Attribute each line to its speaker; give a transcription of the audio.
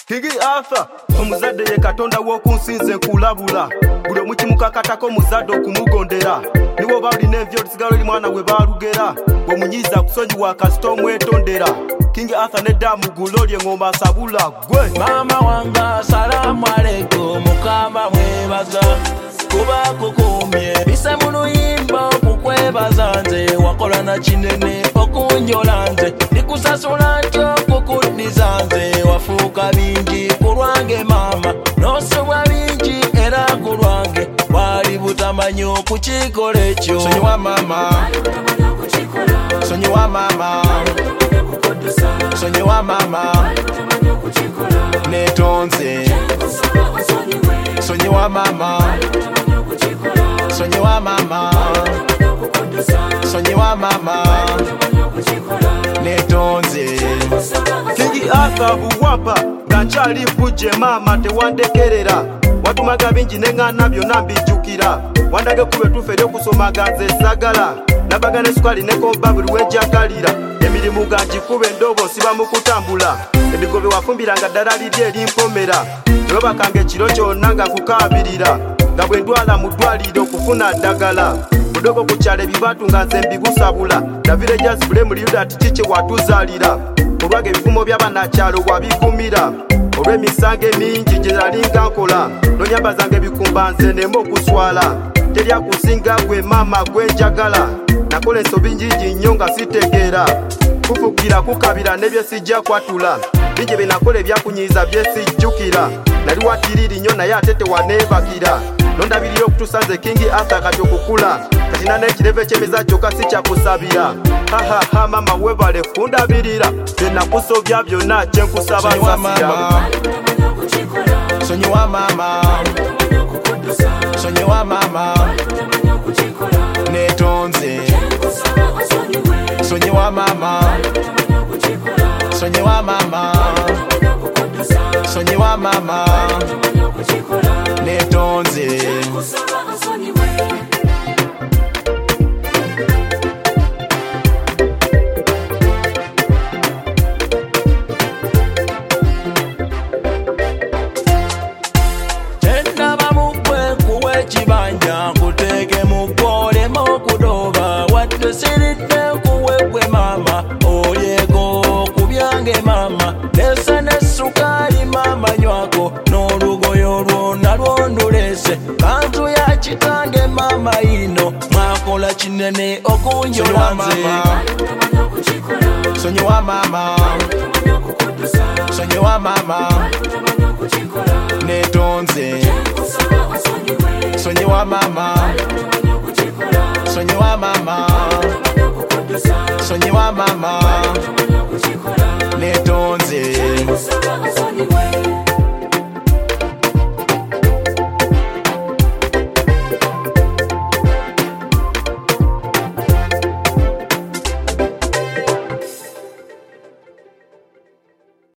Speaker 1: King Arthur omuzadde ye katonda w'okunsinze nkulabula buli omu kimukakatako muzadde okumugondera niwo oba olina envyo olusigalo eri mwana we baalugera bw'omunyiiza kusonyiwa kasita omwetondera King Arthur neddamu gulolye ng'omba asabula gwe
Speaker 2: mama wanga salamu aleikum mukama mwebaza kuba kukumye bise mu luyimba okukwebaza nze wakola na kinene okunjola nze ndikusasula ntyo okukuddiza nze wafuuka bingi ku lwange mama n'osubwa bingi era ku lwange bwali butamanyi okukikola ekyo sonyiwa mama sonyiwa mama sonyiwa mama netonze sonyiwa mama sonyiwa mama sonyiwa mama netonze
Speaker 1: King Arthur buwapa nga nkyali bujje mama tewandekerera watumaga bingi neŋŋaana byonna mbijjukira wandage ku lwe tufe eryokusomaga nze sagala nabaga ne sukali ne koba buli wenjagalira emirimu ga ngikube endobo siba mu kutambula ebigobe wafumbiranga ddala liri erimpomera tewebakanga ekiro kyonna nga nkukaabirira nga bwe ndwala mu ddwaliro okufuna ddagala budogo ku kyalo ebibatu nga nze mbigusabula davire jazibule mu liyuda tiki kye watuzaalira olwaga ebivumo by'abanakyalo wabigumira olw'emisango emingi gye nalinga nkola nonyambazanga ebikumba nze nemu okuswala teryakusinga gwe maama gwenjagala nakola ensobi njingi nnyo nga sitegeera kufugira kukabira n'ebyesijja kwatula bingi bye nakola ebyakunyiiza byesijjukira nali watiriri nnyo naye ate tewaneebakira nondabirira okutuusa nze King Arthur kati okukula katina n'ekirevu eky'emiza kyokka si kyakusabira hahaha mama webale kundabirira bye nakusobya byonna kye nkusaba nsasira
Speaker 2: sonyiwa mama sonyiwa mama netonze sonyiwa mama sonyiwa mama sonyiwa mama netonze tendaba mugwe kuwe kibanja nkutege mugole mokudoba wadde siridde kuwe gwe mama oyego kubyange mama nese nesukali mama nywako n'olugoyo lwonna lwondulese kantu ya kitange mama ino mwakola kinene okunjola nze sonyiwa mama sonyiwa mama netonze sonyiwa mama sonyiwa mama sonyiwa mama